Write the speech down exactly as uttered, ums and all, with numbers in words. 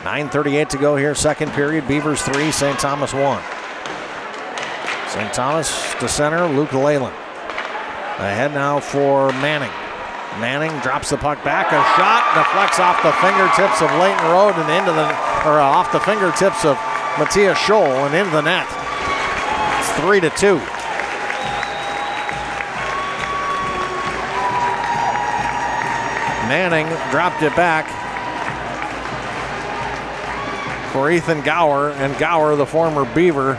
nine thirty-eight to go here, second period. Beavers three, Saint Thomas one. Saint Thomas to center, Luke Leyland. Ahead now for Manning. Manning drops the puck back, a shot deflects off the fingertips of Leighton Road and into the, or uh, off the fingertips of Matthias Scholl and into the net. It's three to two. Manning dropped it back for Ethan Gower, and Gower, the former Beaver,